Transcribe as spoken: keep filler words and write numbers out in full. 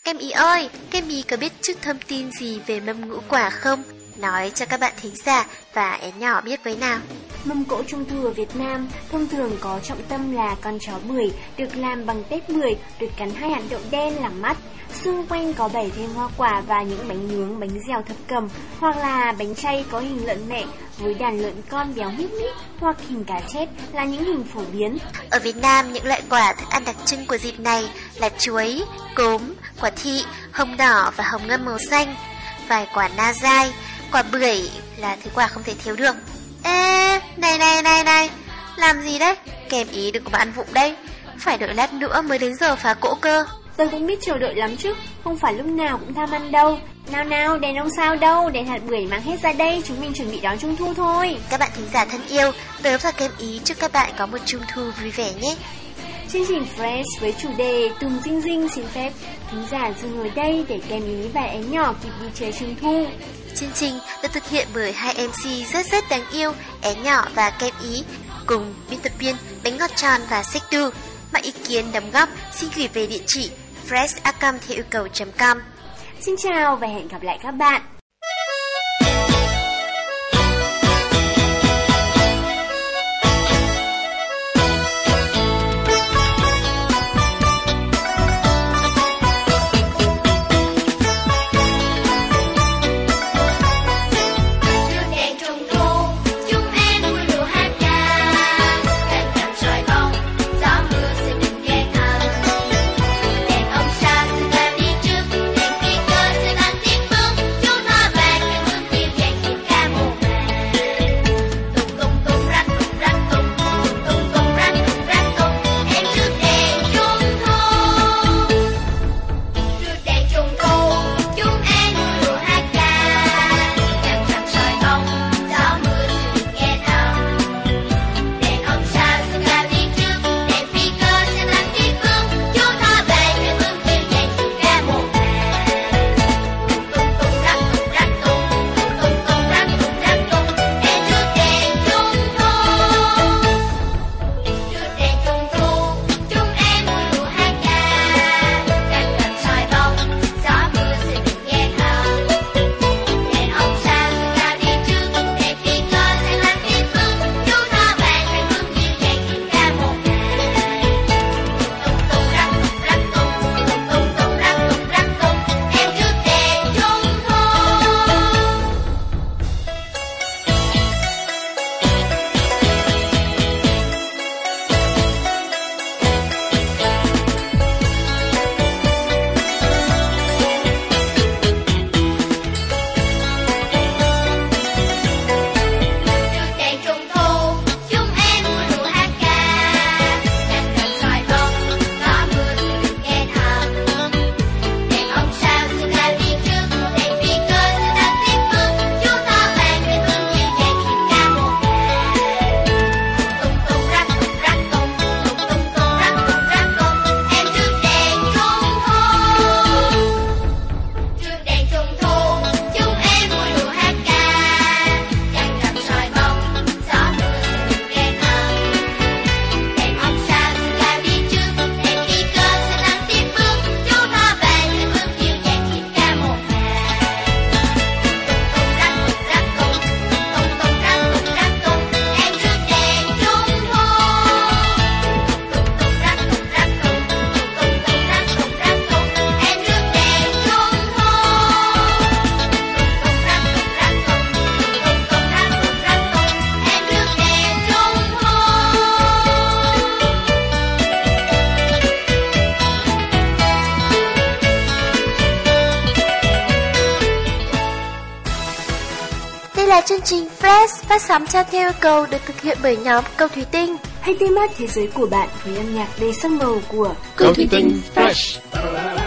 Kem Ý ơi, Kem Ý có biết chút thông tin gì về mâm ngũ quả không? Nói cho các bạn thính giả và én nhỏ biết với nào. Mâm cỗ trung thu ở Việt Nam thông thường có trọng tâm là con chó bưởi được làm bằng tép bưởi, được cắn hai hạt đậu đen làm mắt. Xung quanh có bày thêm hoa quả và những bánh nướng, bánh dẻo thập cẩm, hoặc là bánh chay có hình lợn mẹ với đàn lợn con béo mít mít, hoặc hình cá chép là những hình phổ biến. Ở Việt Nam, những loại quả thức ăn đặc trưng của dịp này là chuối, cốm, quả thị, hồng đỏ và hồng ngâm màu xanh, vài quả na dai, quả bưởi là thứ quả không thể thiếu được. Ê, này này này này, làm gì đấy? Kem Ý đừng có mà ăn vụng đây, phải đợi lát nữa mới đến giờ phá cỗ cơ. Tôi cũng biết chờ đợi lắm chứ, không phải lúc nào cũng tham ăn đâu. Nào nào, đèn ông sao đâu, đèn hạt bưởi mang hết ra đây, chúng mình chuẩn bị đón Trung Thu thôi. Các bạn thính giả thân yêu, tớ và Kem Ý chúc các bạn có một Trung Thu vui vẻ nhé. Chương trình Fresh với chủ đề Tùng Dinh Dinh xin phép thính giả dừng ở đây để Kem Ý và én nhỏ kịp đi chơi Trung Thu. Chương trình được thực hiện bởi hai em xê rất rất đáng yêu, én nhỏ và Kem Ý, cùng biên tập viên Bánh Ngọt Tròn và Xích Tu. Mọi ý kiến đóng góp xin gửi về địa chỉ fresh a còng theo yêu cầu chấm com. Xin chào và hẹn gặp lại các bạn. Chương trình Fresh phát sóng theo yêu cầu được thực hiện bởi nhóm Câu Thủy Tinh. Hãy tìm mắt thế giới của bạn với âm nhạc đầy sắc màu của Câu Thủy Tinh Fresh.